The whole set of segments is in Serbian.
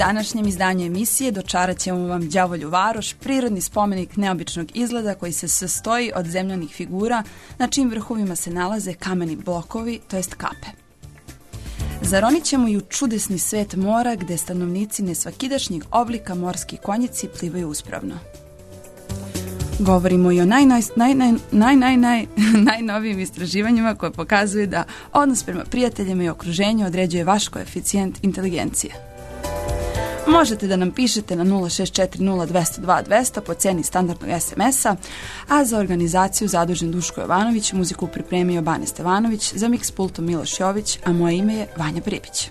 današnjem izdanju emisije dočarat ćemo vam Đavolju varoš, prirodni spomenik neobičnog izgleda koji se sastoji od zemljanih figura na čijim vrhovima se nalaze kameni blokovi, to jest kape. Zaronit ćemo i u čudesni svet mora gde stanovnici nesvakidašnjeg oblika morski konjici plivaju uspravno. Govorimo i o najnovijim istraživanjima koje pokazuju da odnos prema prijateljima i okruženju određuje vaš koeficijent inteligencije. Možete da nam pišete na 064020200 po ceni standardnog SMS-a, a za organizaciju zadužen Duško Jovanović, muziku pripremio Bane Stevanović, za miks pultom Miloš Jović, a moje ime je Vanja Pribić.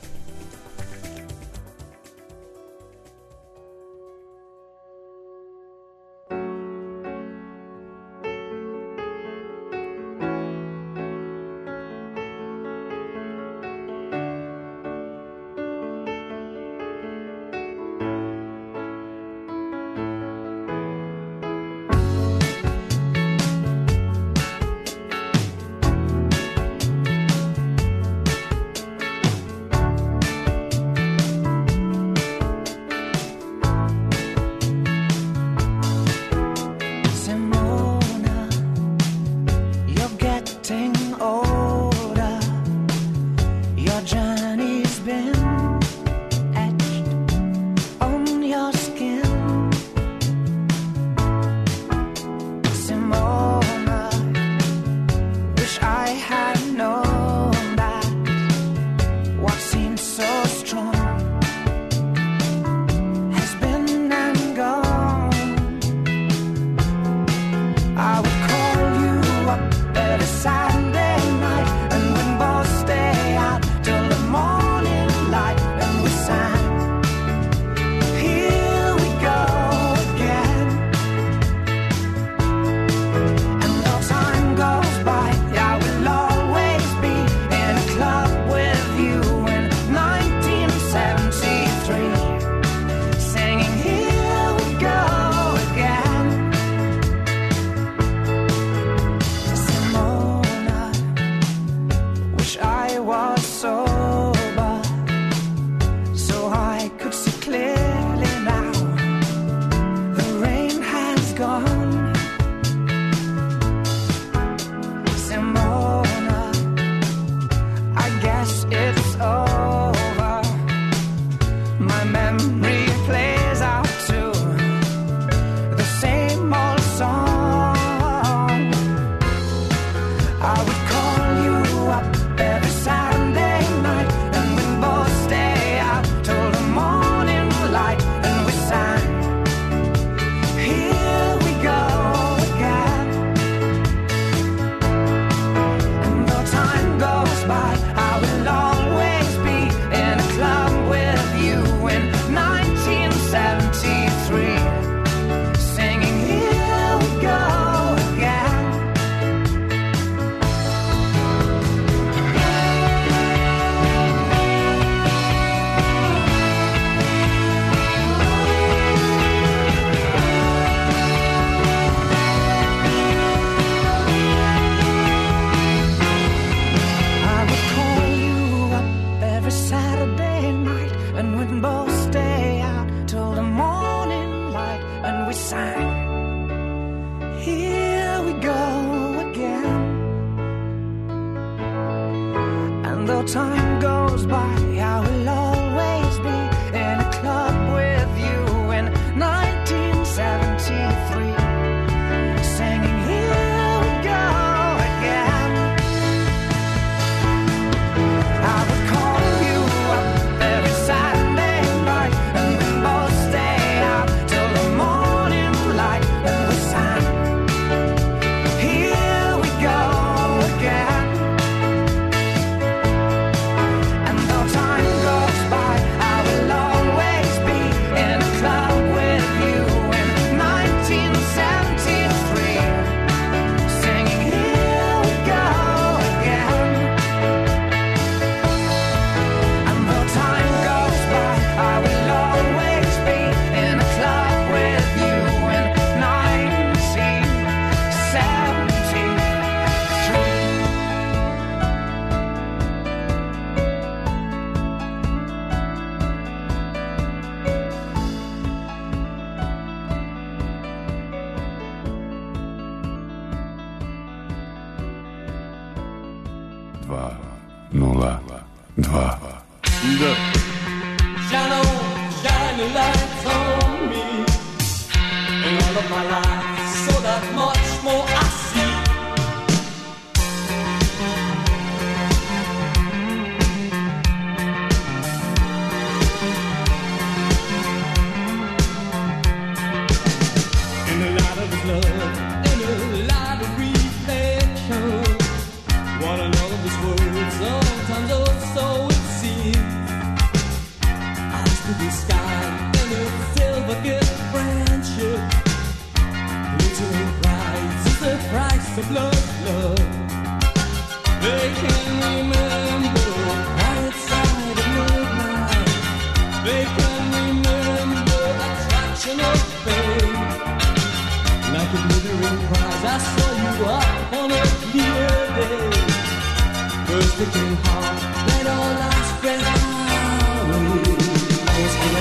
the blood. They can remember right side of midnight. They can remember attraction of fame. Like a glittering prize, I saw you up on a clear day. First it came hard, then all last breath away. Was on the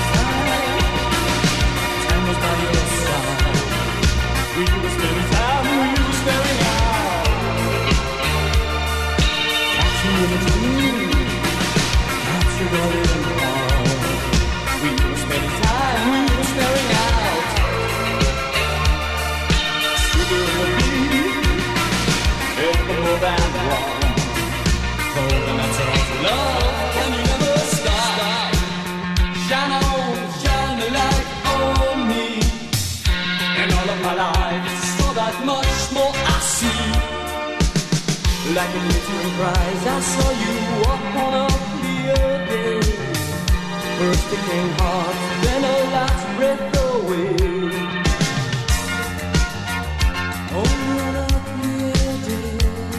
time was by your side. We were spending time, we were staring out. Catching in a dream, captured all in all. We were spending time, we were staring out. Sugar in the beat, ever more than wrong. Cold and that's all love, can you never stop? Shine on, shine the light on me. And all of my life, so that much more I see. Like a glittering prize, I saw you up on a clear day. First it came hard, then a last breath away. Only on a clear day.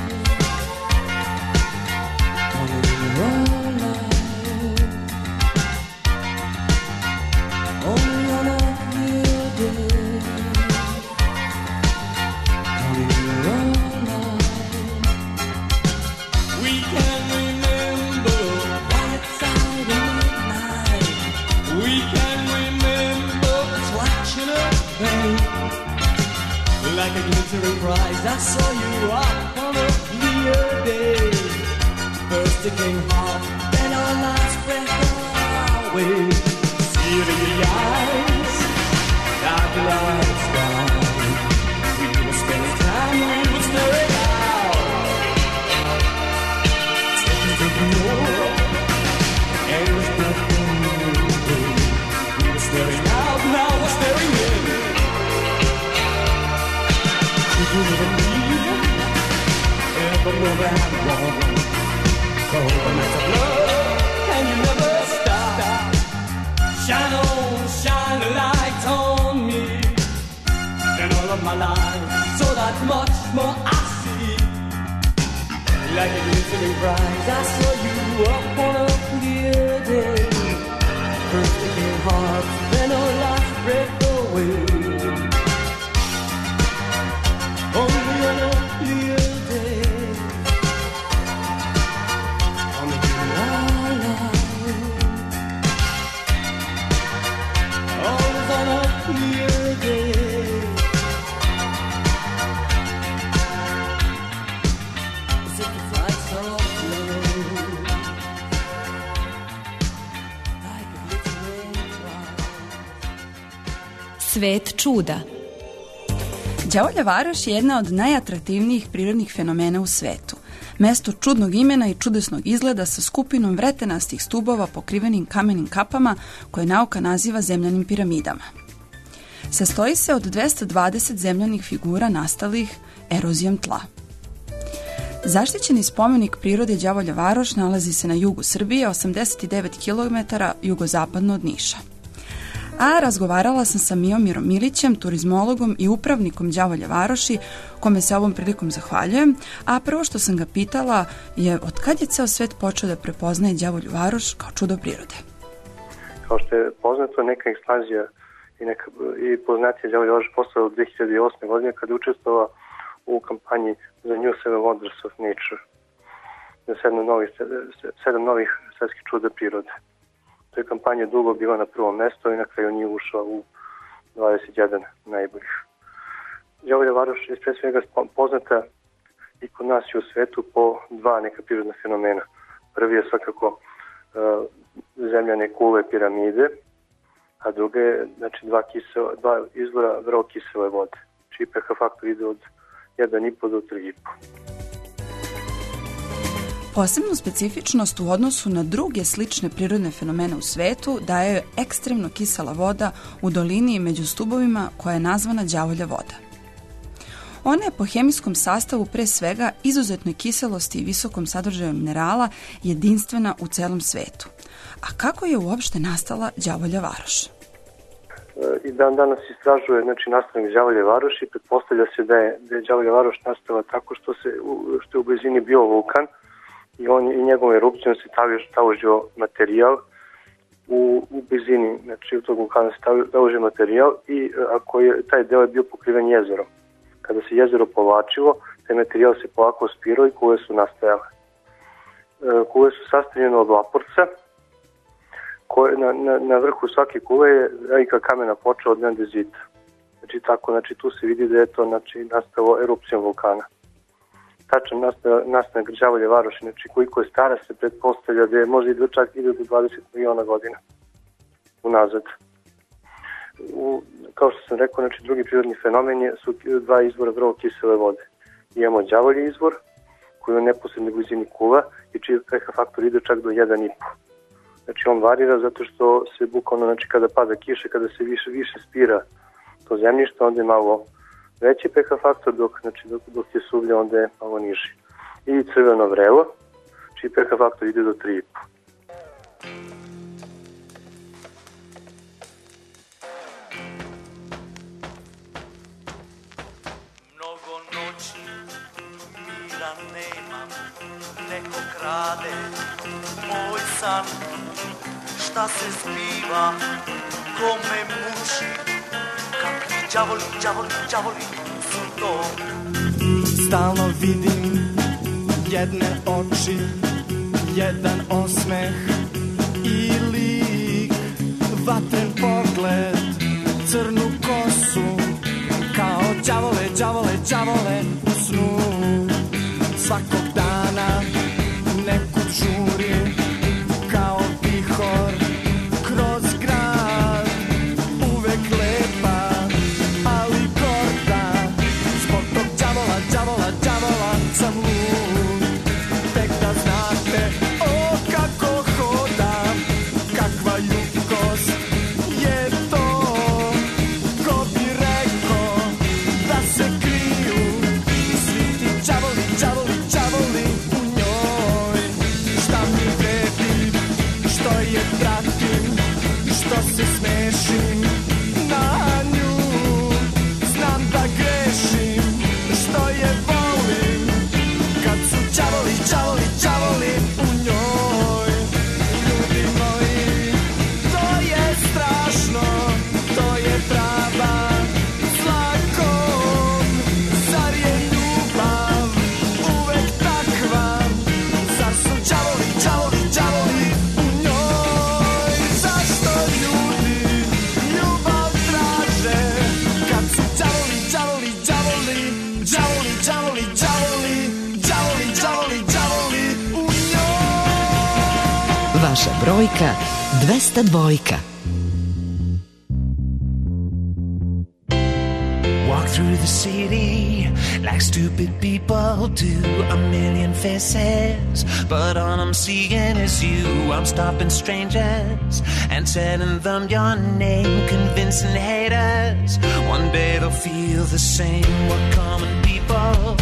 Only one life. Only on a clear day. Only one life. We can remember right side of midnight. We can remember attraction of fame. Like a glittering prize, I saw you up on a clear day. First it came hard, then our last breath away. See it in your eyes, dark light sky. We were spending time, we were staring out. Taking more, and it was nothing new. We were staring out, now we're staring in. You never need, ever more than wrong. Cold and that's a blood, and you never stop. Shine on, shine a light on me. And all of my life, so that much more I see. Like a glittering prize, I saw you up on a clear day. First it came hard, then our last breath away. Only on a clear day. Only our life. Always on a clear day. As if the flights are all blue. Like a glittering prize. Svet čuda. Đavolja Varoš je jedna od najatraktivnijih prirodnih fenomena u svetu. Mesto čudnog imena i čudesnog izgleda sa skupinom vretenastih stubova pokrivenim kamenim kapama koje nauka naziva zemljanim piramidama. Sastoji se od 220 zemljanih figura nastalih erozijom tla. Zaštićeni spomenik prirode Đavolja Varoš nalazi se na jugu Srbije, 89 km jugozapadno od Niša. A razgovarala sam sa Miomirom Milićem, turizmologom i upravnikom Đavolja Varoši, kome se ovom prilikom zahvaljujem. A prvo što sam ga pitala je od kad je ceo svet počeo da prepoznaje Đavolju Varoš kao čudo prirode? Kao što je poznato, neka ekspanzija i poznatija Đavolja Varoš postala u 2008. godine kada je učestvovala u kampanji za New Seven Wonders of Nature, za 7 novih svetskih čuda prirode. To je kampanja dugo bila na prvom mjestu i na kraju nije ušla u 21 najboljih. Đavolja Varoš je pre svega poznata i kod nas i u svetu po dva neka prirodna fenomena. Prvi je svakako zemljane kule piramide, a druge je dva izvora vrlo kisele vode, čiji pH faktor ide od 1,5 do 3,5. Posebnu specifičnost u odnosu na druge slične prirodne fenomene u svetu daje joj ekstremno kisela voda u dolini među stubovima koja je nazvana Đavolja voda. Ona je po hemijskom sastavu pre svega izuzetnoj kiselosti i visokom sadržaju minerala jedinstvena u celom svetu. A kako je uopšte nastala Đavolja Varoš? i dan danas istražuje, znači, nastanak Đavolje varoši. Pretpostavlja se da je Đavolja varoš nastala tako što je u blizini bio vulkan i njegovom erupcijom se taložio materijal u blizini, znači u tog vulkana se taložio materijal i taj deo je bio pokriven jezerom. Kada se jezero povlačilo, taj materijal se polako spirao i kule su nastajale. Kule su sastavljene od laporca, na vrhu svake kule je velika kamena ploča od andezita. Znači tu se vidi da je to nastalo erupcijom vulkana. Tačan nastanak Đavolje varoši, znači koliko je stara, se pretpostavlja da je možda ide čak do 20 miliona godina unazad. Kao što sam rekao, znači drugi prirodni fenomen su dva izvora vrlo kisele vode. Imamo Đavolji izvor, koji je u neposrednoj blizini kula i čiji pH faktor ide čak do 1,5. Znači on varira zato što se bukvalno, znači kada pada kiša, kada se više spira to zemljište, onda je malo veći pH faktor, dok je suvlje, onda je malo niži. I crveno vrelo, čiji pH faktor ide do 3,5. Mnogo noći mira nemam, neko krade moj san. Šta se zbiva, ko me muči, kakvi đavoli su to. Stalno vidim jedne oči, jedan osmeh i lik, vatren pogled, crnu kosu, kao đavole u snu. Svakog dana nekud žuri, kao vihor kroz grad, uvek lepa, ali gorda. Zbog tog đavola sam lud. Tek da znate, o kako hodam, kakva ljubkost je to. Ko bi rekao da se kriju svi ti đavoli u njoj. Šta mi vredi, što je pratim, što se smešim na nju. Znam da grešim, što je volim, kad su đavoli u njoj. Ljudi moji, to je strašno, to je prava zlakom. Zar je ljubav uvek takva? Zar su đavoli u njoj? Zašto ljudi ljubav traže kad su đavoli u njoj? Vaša brojka 202. Walk through the city like stupid people do. A million faces, but all I'm seeing is you. I'm stopping strangers and telling them your name, convincing haters one day they'll feel the same. We're common people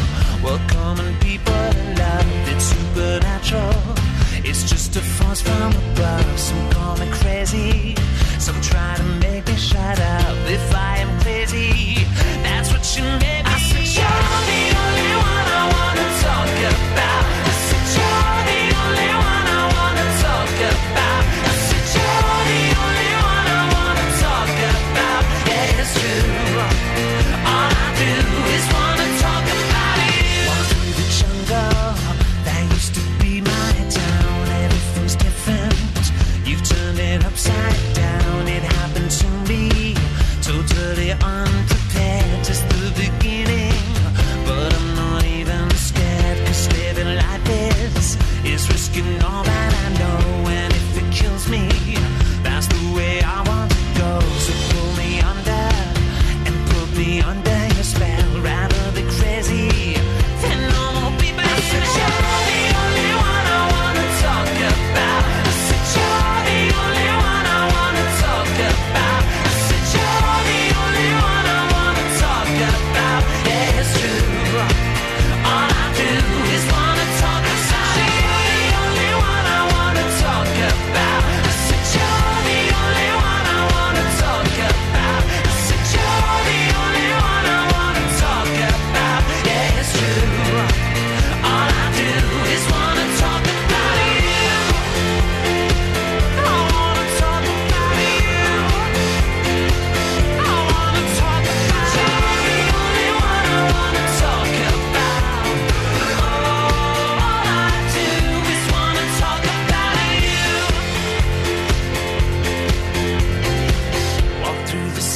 in love. It's supernatural, it's just a force from above. Some call me crazy, some try to make me shut up. If I am crazy, that's what you made me. I said you're the only one I wanna talk about. I said you're the only one I wanna talk about. I said you're the only one I wanna talk about. Yeah, it's true. All I do is wanna talk about you. Walk through the jungle, that used to be my town. Everything's different, you've turned it upside down. It happened to me, totally unprepared, just the beginning. But I'm not even scared, 'cause living like this is risking all that I know. And if it kills me, that's the way I want to go. So pull me under and put me under your spell. Rather be crazy than normal people. I said you're the only one I wanna talk about. I said you're the only one I wanna talk about. I said you're the only one I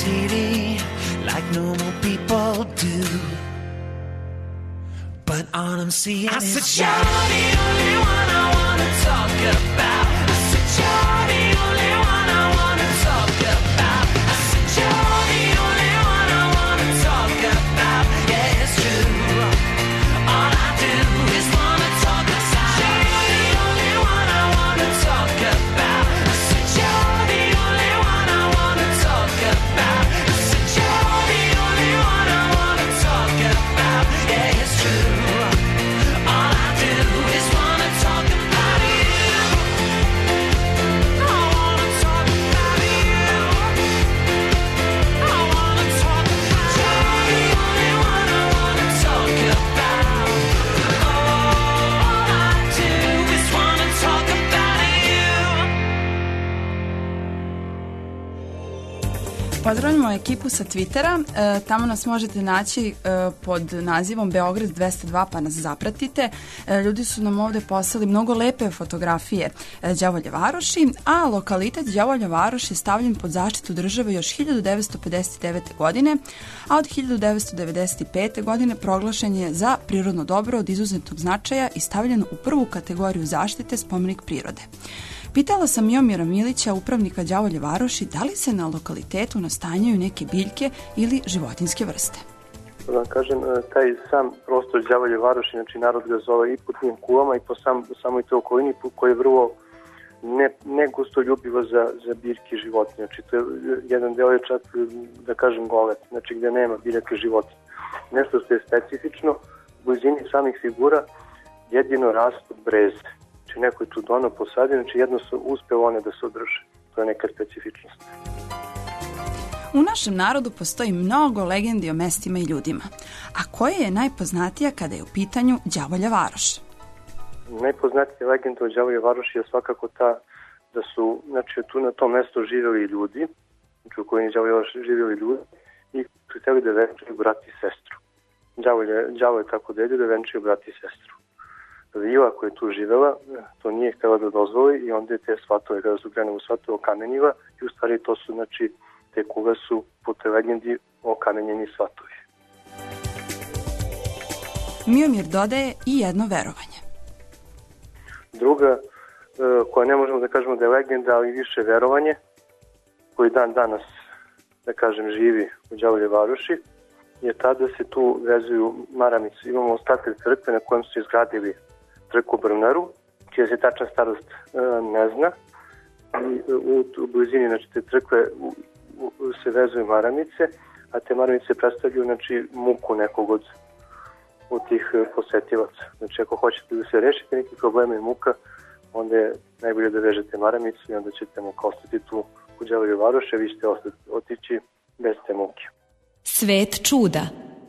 city like normal people do. But all I'm seeing is you. You're the only one I wanna talk about. I said you're the only one I wanna talk about. I said you're the only one I wanna talk about. Yeah, it's true. All I do is wanna talk about. You're the only one I wanna talk about. I said you're the only one I wanna talk about. I said you're the only one I wanna talk about. Yeah, it's true. All I do is wanna talk about you. I wanna talk about you. I wanna talk about you. You're the only one I wanna talk about. All I do is wanna talk about you. Pozdravljamo ekipu sa Twittera, tamo nas možete naći pod nazivom Beograd 202 pa nas zapratite. Ljudi su nam ovde poslali mnogo lepe fotografije Đavolje Varoši, a lokalitet Đavolja Varoš je stavljen pod zaštitu države još 1959. godine, a od 1995. godine proglašen je za prirodno dobro od izuzetnog značaja i stavljen u prvu kategoriju zaštite spomenik prirode. Pitala sam Miomira Milića, upravnika Đavolje Varoši, da li se na lokalitetu nastanjaju neke biljke ili životinjske vrste. Da vam kažem, taj sam prostor Đavolje Varoši, znači narod ga zove i po tim kuvama i po samoj toj okolini koji je vrlo ne gustoljubivo za biljke i životinje. Znači to je jedan deo je čak, da kažem, golet, znači gde nema biljaka i životinje. Nešto što je specifično, u blizini samih figura jedino rastu breze. Znači neko je tu dono posadio, znači jedno su uspeo one da se održe. To je neka specifičnost. U našem narodu postoji mnogo legendi o mestima i ljudima. A koja je najpoznatija kada je u pitanju Đavolja Varoš? Najpoznatija legenda o Đavolje Varoši je svakako ta da su, znači, tu na tom mestu živjeli ljudi, znači u kojim Đavolje Varoši živjeli ljudi i su htjeli da venčaju brat i sestru. Đavo je tako delio da venčaju brat i sestru. Vila koja je tu živela, to nije htjela da dozvoli i onda je te svatove, kada su krenuli svatove, okamenjiva i u stvari to su, znači, te kugle su po toj legendi okamenjeni svatovi. Miomir dodaje i jedno verovanje. Druga, koja ne možemo da kažemo da je legenda, ali više verovanje, koji dan danas, da kažem, živi u Đavolje Varoši, je ta da se tu vezuju maramice. Imamo ostatak crkve na kojem su izgradili crkvu Brnaru, čija se tačna starost ne zna. I u blizini, znači, te crkve se vezuju maramice, a te maramice predstavljaju, znači, muku nekog od tih posetilaca. Znači, ako hoćete da se rešite neki problema i muka, onda je najbolje da vežete maramicu i onda ćete muka ostati tu u Đavolje Varoše, vi ćete otići bez te muke. Svet čuda.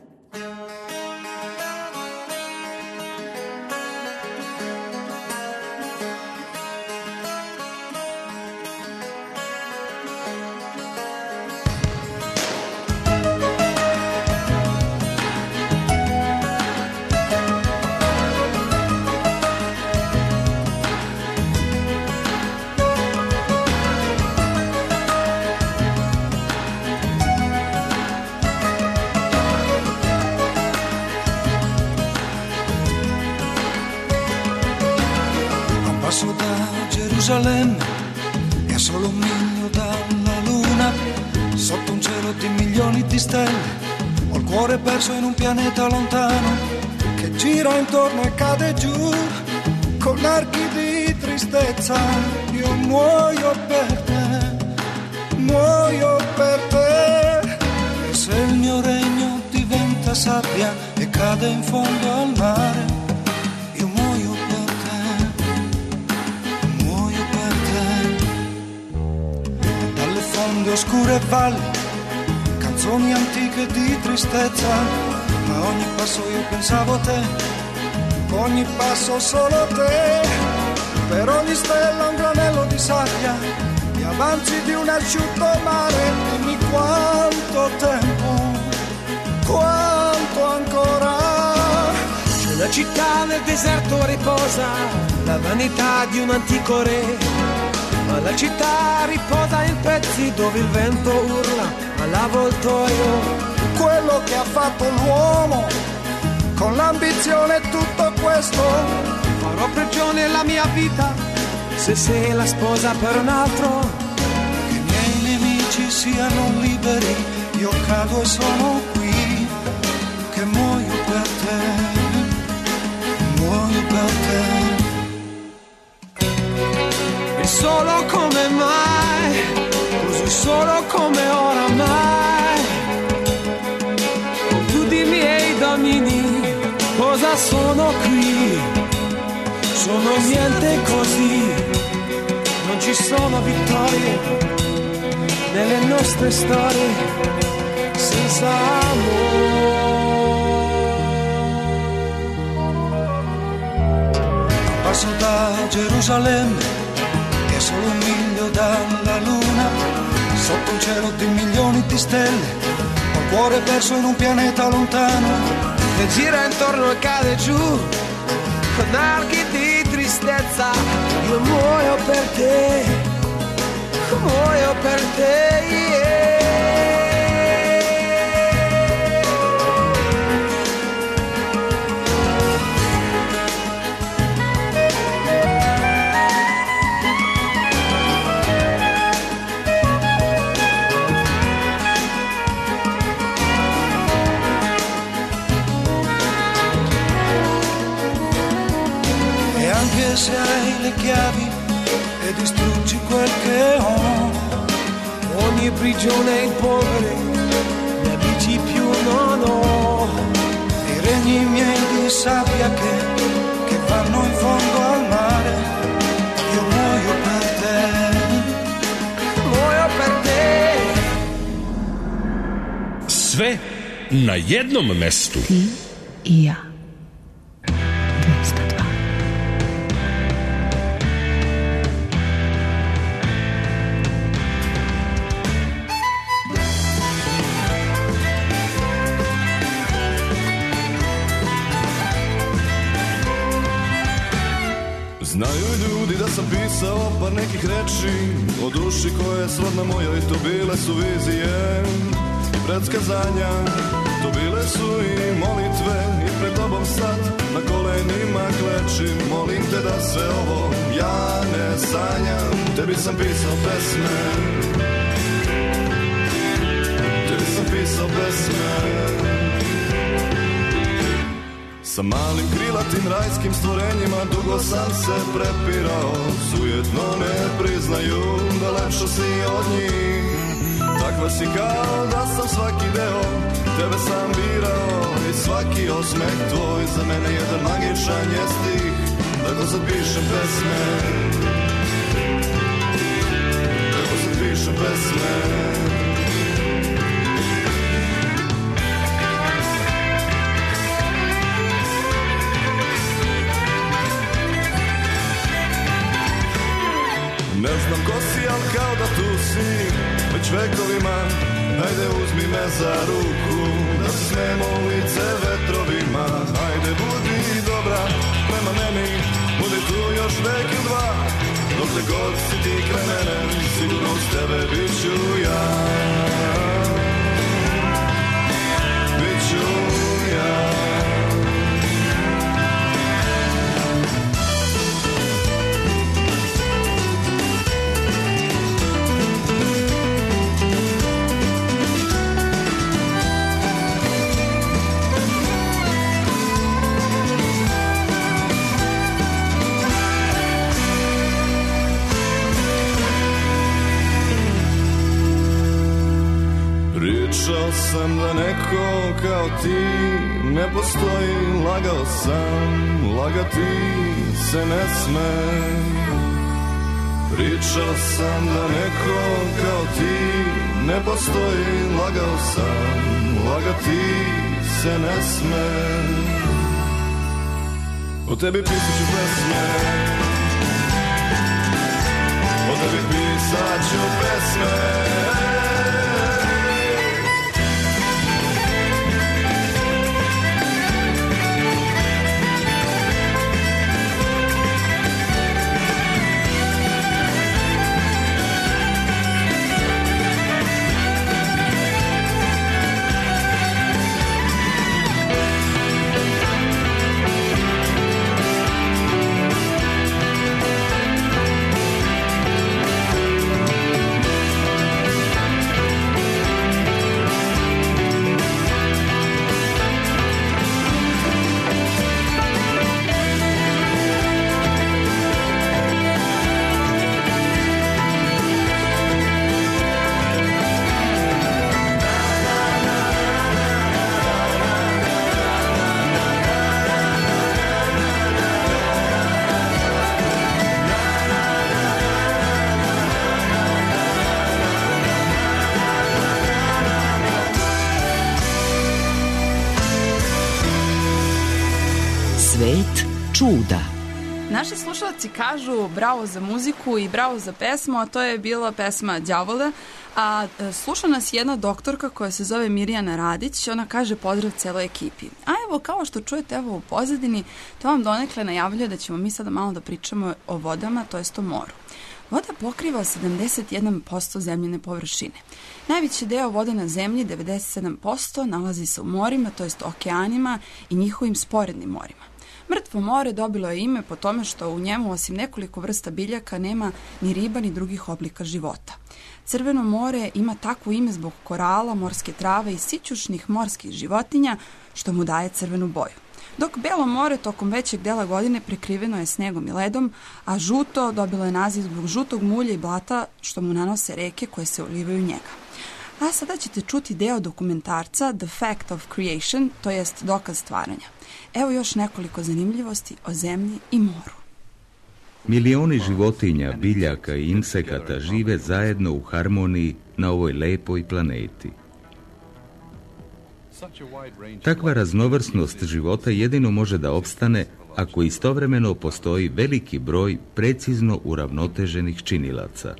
È solo un miglio dalla luna, sotto un cielo di milioni di stelle. Ho il cuore perso in un pianeta lontano che gira intorno e cade giù con archi di tristezza. Io muoio per te, muoio per te. E se il mio regno diventa sabbia e cade in fondo al mare, io muoio per te, muoio per te. Dalle fonde oscure e valli, canzoni antiche di tristezza, ma ogni passo io pensavo a te, ogni passo solo te. Per ogni stella un granello di sabbia, gli avanzi di un asciutto mare. Dimmi quanto tempo, quanto ancora. C'è una città nel deserto riposa, la vanità di un antico re, ma la città riposa in pezzi dove il vento urla all'avvoltoio. Quello che ha fatto l'uomo con l'ambizione e tutto questo. Farò prigione la mia vita se sei la sposa per un altro. Che i miei nemici siano liberi, io cado e sono qui, che muoio per te, muoio per te. E solo come mai, così solo come oramai, con tutti i miei domini, cosa sono qui? Sono niente così, non ci sono vittorie nelle nostre storie senza amore. Passo da Gerusalemme, che è solo un miglio dalla luna, sotto un cielo di milioni di stelle, col cuore perso in un pianeta lontano, che gira intorno e cade giù, con archi di tristezza. Io muoio per te, muoio per te, yeah. Anche se hai le chiavi e distruggi quel che ho, ogni prigione in polvere, gli amici più non ho. I regni miei di sabbia che vanno in fondo al mare, io muoio per te, muoio per te. Sve na jednom mestu. Ti i ja. 202. Znaju ljudi da sam pisao par nekih reči o duši koje je srodna moja i to bile su vizije i predskazanja. To bile su i molitve i pred tobom sad na kolenima klečim. Molim te da sve ovo ja ne sanjam. Tebi sam pisao pesme, tebi sam pisao pesme. Sa malim krilatim rajskim stvorenjima dugo sam se prepirao. Sujetno ne priznaju da lepša si od njih. Takva si kao da sam svaki deo tebe sam birao. I svaki osmeh tvoj za mene jedan magičan je stih. Tako sad pišem pesme, tako sad pišem pesme. Ne znam ko si, al kao da tu si već vekovima. Hajde uzmi me za ruku, da se smemo u lice vetrovima. Hajde budi dobra prema meni, budi tu još vek ili dva. Dokle god si ti kraj mene, sigurno s tebe bit ću ja. Bit ću ja. Pričao sam da neko kao ti ne postoji. Lagao sam, lagati se ne sme. Pričao sam da neko kao ti ne postoji. Lagao sam, lagati se ne sme. O tebi pisat ću pesme, o tebi pisat ću pesme. Svet čuda. Naši slušalci kažu bravo za muziku i bravo za pesmu, a to je bila pesma Đavole. A sluša nas jedna doktorka koja se zove Mirjana Radić, ona kaže pozdrav celoj ekipi. A evo, kao što čujete evo u pozadini, to vam donekle najavljuje da ćemo mi sada malo da pričamo o vodama, to jest o moru. Voda pokriva 71% zemljine površine. Najveći deo vode na zemlji, 97%, nalazi se u morima, to jest okeanima i njihovim sporednim morima. Mrtvo more dobilo je ime po tome što u njemu, osim nekoliko vrsta biljaka, nema ni riba ni drugih oblika života. Crveno more ima takvo ime zbog korala, morske trave i sićušnih morskih životinja, što mu daje crvenu boju. Dok Belo more tokom većeg dela godine prekriveno je snegom i ledom, a žuto dobilo je naziv zbog žutog mulja i blata što mu nanose reke koje se ulivaju u njega. A sada ćete čuti deo dokumentarca The Fact of Creation, to jest dokaz stvaranja. Evo još nekoliko zanimljivosti o zemlji i moru. Milioni životinja, biljaka i insekata žive zajedno u harmoniji na ovoj lepoj planeti. Takva raznovrsnost života jedino može da opstane ako istovremeno postoji veliki broj precizno uravnoteženih činilaca.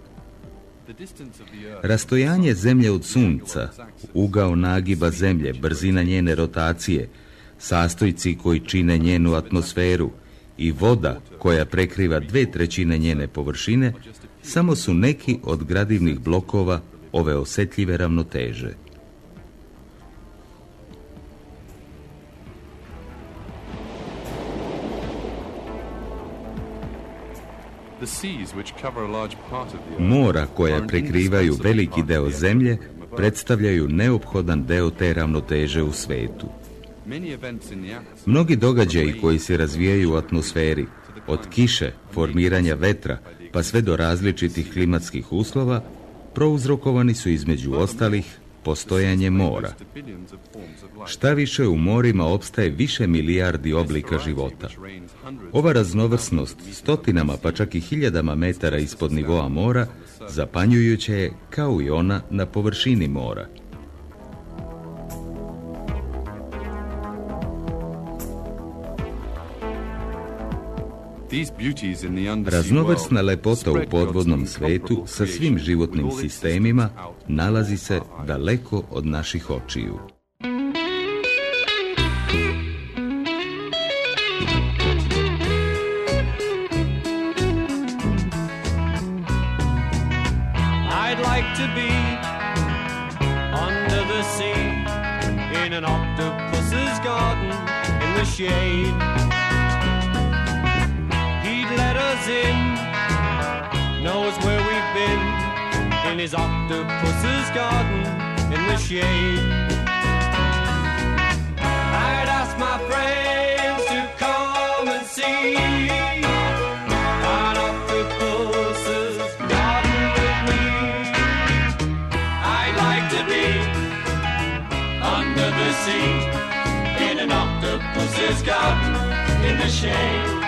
Rastojanje zemlje od sunca, ugao nagiba zemlje, brzina njene rotacije, sastojci koji čine njenu atmosferu i voda koja prekriva 2/3 njene površine samo su neki od gradivnih blokova ove osetljive ravnoteže. Mora koja prekrivaju veliki deo zemlje predstavljaju neophodan deo te ravnoteže u svetu. Mnogi događaji koji se razvijaju u atmosferi, od kiše, formiranja vetra, pa sve do različitih klimatskih uslova, prouzrokovani su između ostalih postojanje mora. Šta više, u morima opstaje više milijardi oblika života. Ova raznovrsnost stotinama pa čak i hiljadama metara ispod nivoa mora zapanjujuća je kao i ona na površini mora. Raznovrsna lepota u podvodnom svetu sa svim životnim sistemima nalazi se daleko od naših očiju. I'd like to be under the sea in an octopus's garden in the shade. Let us in, knows where we've been, in his octopus's garden in the shade. I'd ask my friends to come and see an octopus's garden with me. I'd like to be under the sea in an octopus's garden in the shade.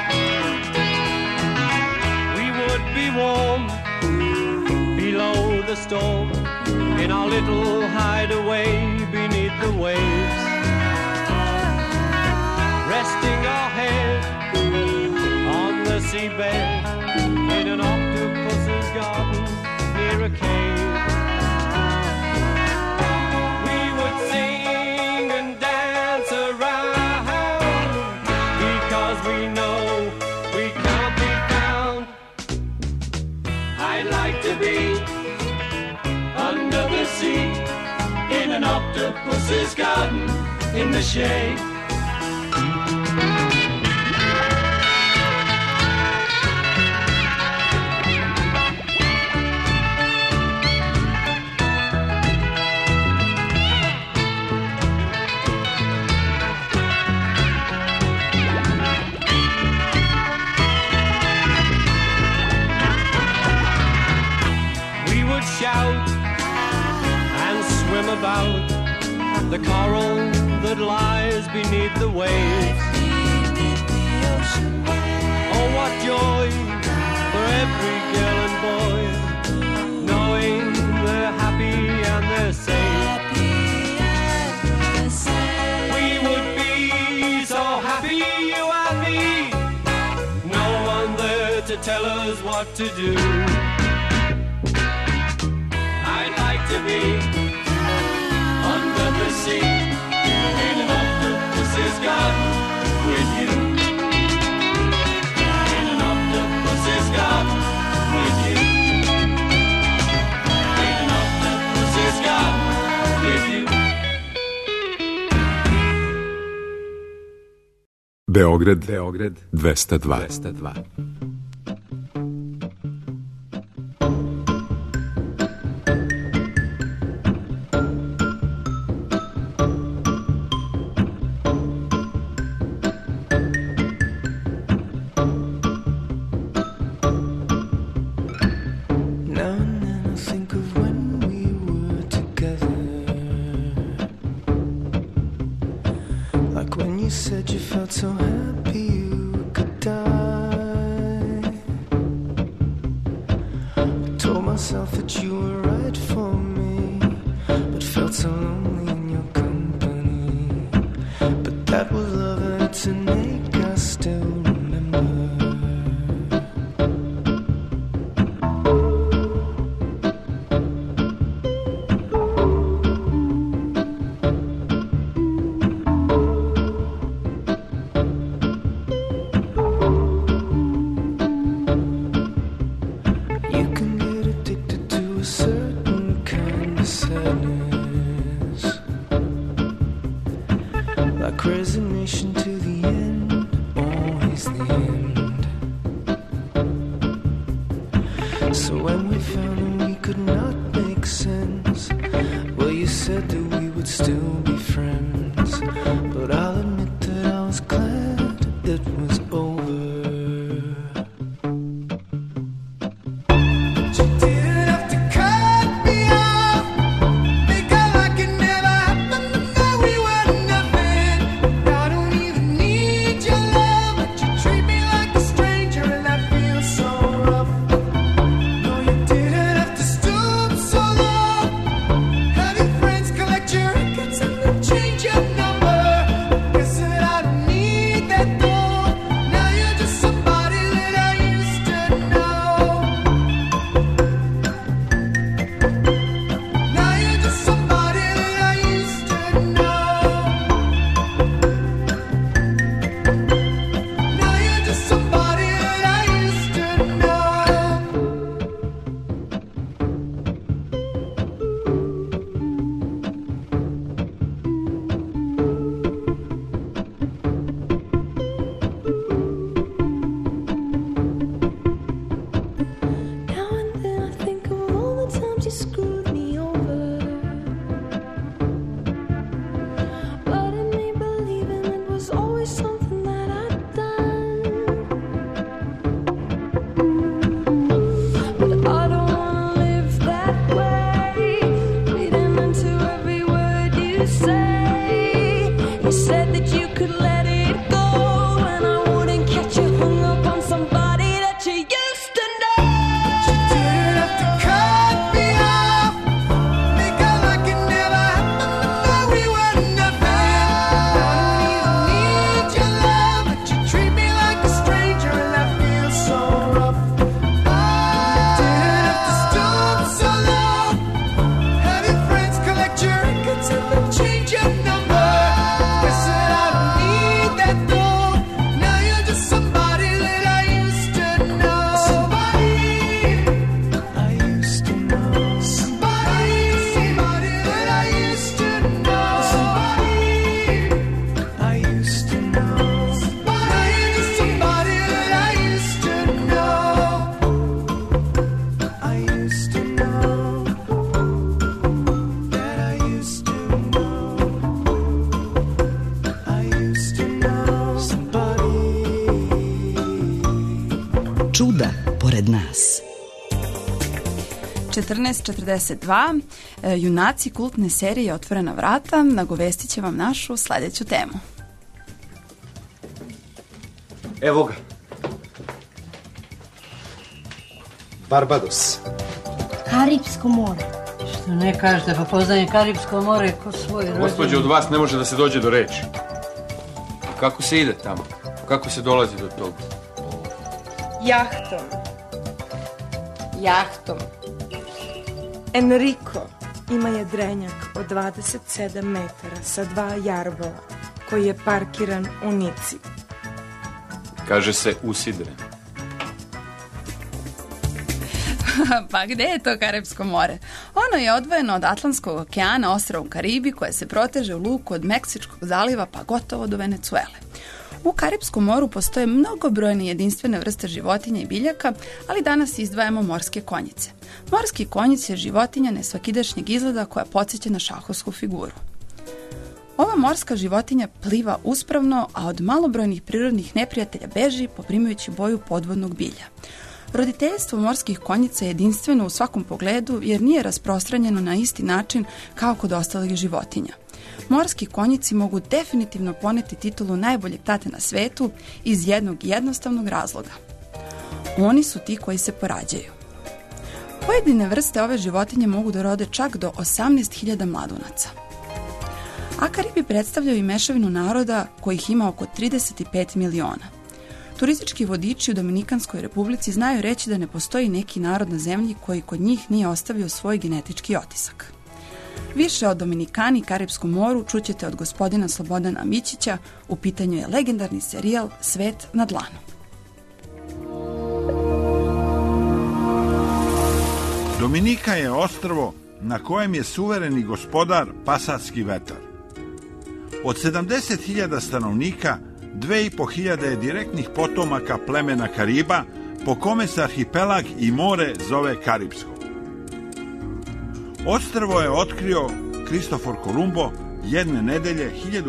Be warm below the storm in our little hideaway beneath the waves, resting our head on the seabed in an octopus's garden near a cave. We would sing and dance around because we know we can't be found. I'd like to be under the sea in an octopus's garden in the shade. Shout and swim about the coral that lies beneath the waves. Oh, what joy for every girl and boy, knowing they're happy and they're safe. We would be so happy, you and me, tell us what to do. I'd like to be under the sea in an octopus's garden with you. In an octopus's garden with you. In an octopus's garden with you. Beograd 202. Čuda pored nas. 14:42, junaci kultne serije Otvorena vrata nagovestit će vam našu sljedeću temu. Evo ga. Barbados. Karipsko more. Što ne kažete, pa poznajem Karipsko more ko svoj rođen. Gospođe, od vas ne može da se dođe do reči. Kako se ide tamo? Kako se dolazi do toga? Jahtom. Jahtom. Enrico ima jedrenjak od 27 metara sa 2 jarbola koji je parkiran u Nici. Kaže se usidren. Pa gde je to Karipsko more? Ono je odvojeno od Atlantskog okeana ostrvom Karibi koje se proteže u luku od Meksičkog zaliva pa gotovo do Venecuele. U Karipskom moru postoje mnogobrojne jedinstvene vrste životinja i biljaka, ali danas izdvajamo morske konjice. Morski konjic je životinja nesvakidašnjeg izgleda koja podsjeća na šahovsku figuru. Ova morska životinja pliva uspravno, a od malobrojnih prirodnih neprijatelja beži poprimajući boju podvodnog bilja. Roditeljstvo morskih konjica je jedinstveno u svakom pogledu jer nije rasprostranjeno na isti način kao kod ostalih životinja. Morski konjici mogu definitivno poneti titulu najboljeg tate na svetu iz jednog jednostavnog razloga. Oni su ti koji se porađaju. Pojedine vrste ove životinje mogu da rode čak do 18.000 mladunaca. A Karibi predstavljaju i mešavinu naroda kojih ima oko 35 miliona. Turistički vodiči u Dominikanskoj republici znaju reći da ne postoji neki narod na zemlji koji kod njih nije ostavio svoj genetički otisak. Više o Dominikani i Karipskom moru čućete od gospodina Slobodana Mićića. U pitanju je legendarni serijal Svet na dlanu. Dominika je ostrvo na kojem je suvereni gospodar pasatski vetar. Od 70.000 stanovnika, 2.500 je direktnih potomaka plemena Kariba, po kome se arhipelag i more zove Karipsko. Ostrvo je otkrio Kristofor Kolumbo jedne nedelje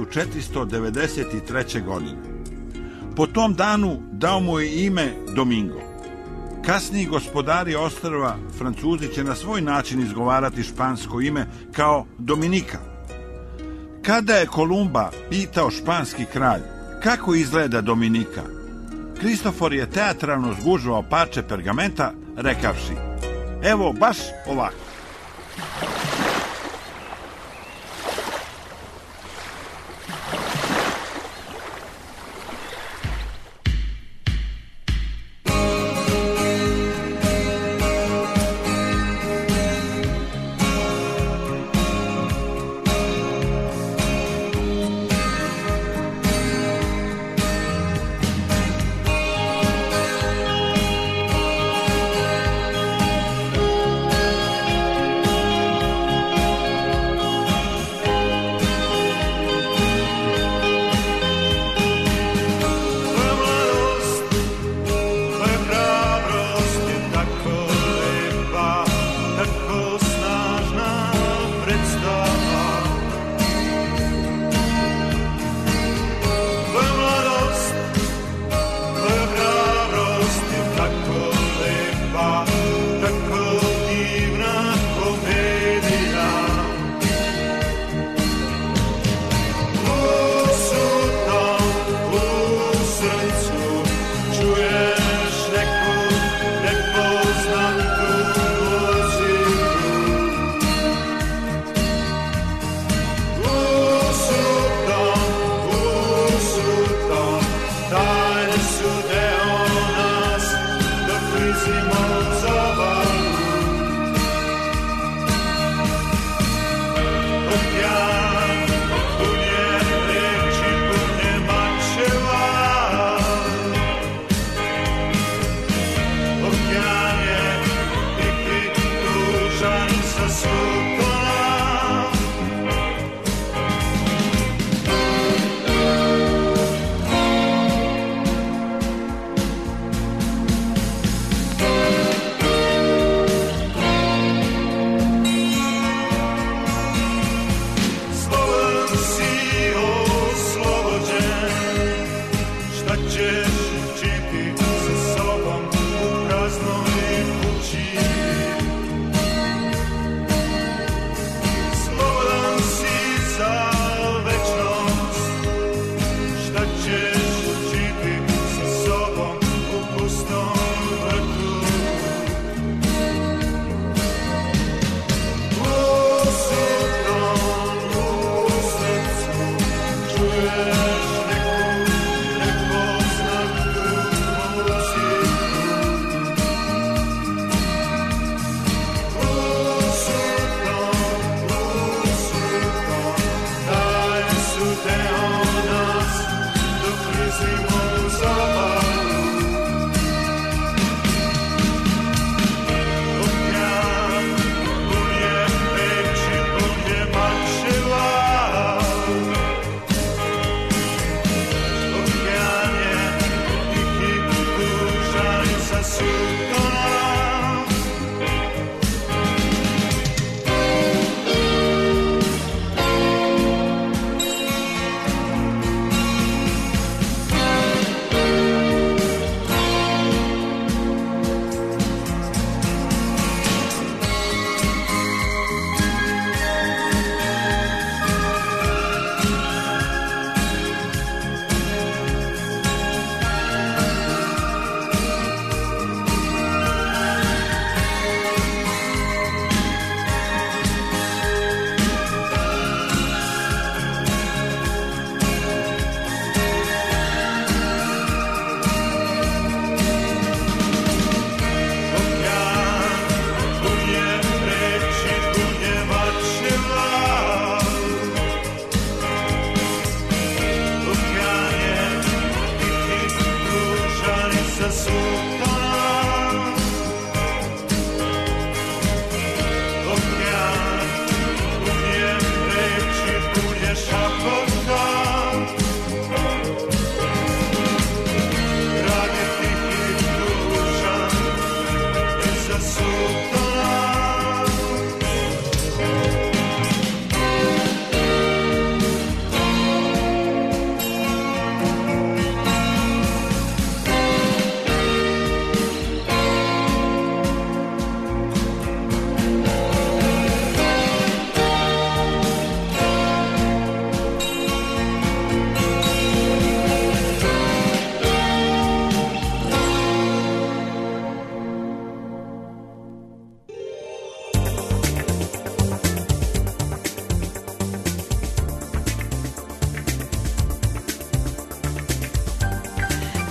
1493. godine. Po tom danu dao mu je ime Domingo. Kasniji gospodari ostrva, Francuzi, će na svoj način izgovarati špansko ime kao Dominika. Kada je Kolumba pitao španski kralj kako izgleda Dominika, Kristofor je teatralno zgužvao parče pergamenta rekavši: evo baš ovako.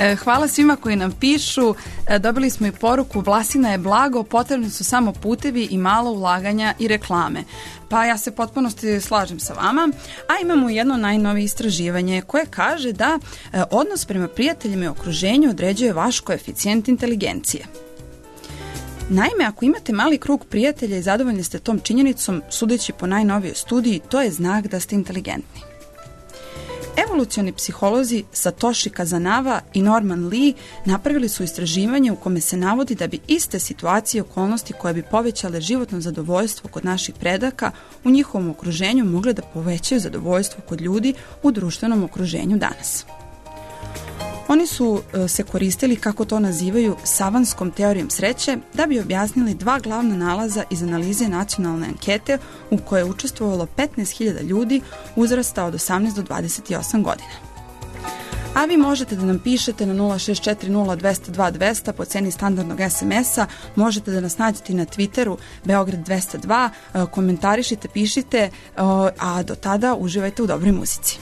Hvala svima koji nam pišu. Dobili smo i poruku: Vlasina je blago, potrebni su samo putevi i malo ulaganja i reklame. Pa ja se potpunosti slažem sa vama. A imamo jedno najnovije istraživanje koje kaže da odnos prema prijateljima i okruženju određuje vaš koeficijent inteligencije. Naime, ako imate mali krug prijatelja i zadovoljni ste tom činjenicom, sudeći po najnovijoj studiji, to je znak da ste inteligentni. Evolucioni psiholozi Satoshi Kazanava i Norman Lee napravili su istraživanje u kome se navodi da bi iste situacije i okolnosti koje bi povećale životno zadovoljstvo kod naših predaka u njihovom okruženju mogle da povećaju zadovoljstvo kod ljudi u društvenom okruženju danas. Oni su se koristili, kako to nazivaju, savanskom teorijom sreće da bi objasnili dva glavna nalaza iz analize nacionalne ankete u kojoj je učestvovalo 15.000 ljudi uzrasta od 18 do 28 godina. A vi možete da nam pišete na 064020202 po ceni standardnog SMS-a, možete da nas nađete na Twitteru Beograd 202, komentarišite, pišite, a do tada uživajte u dobroj muzici.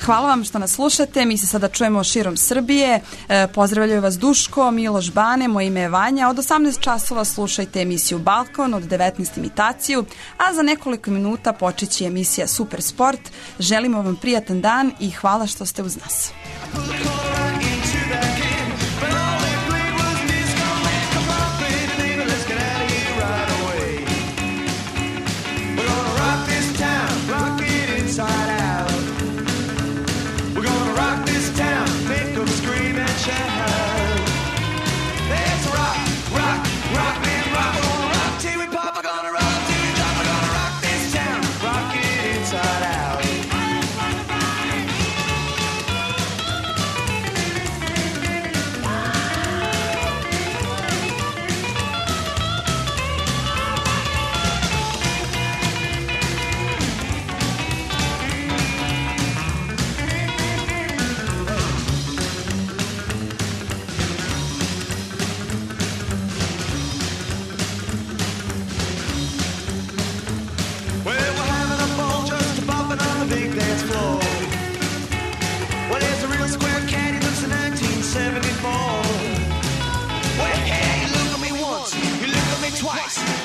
Hvala vam što nas slušate. Mi se sada čujemo širom Srbije. Pozdravljaju vas Duško, Miloš Bane, moje ime je Vanja. Od 18 časova slušajte emisiju Balkon, od 19 imitaciju, a za nekoliko minuta počeće emisija Super Sport. Želimo vam prijatan dan i hvala što ste uz nas. Twice.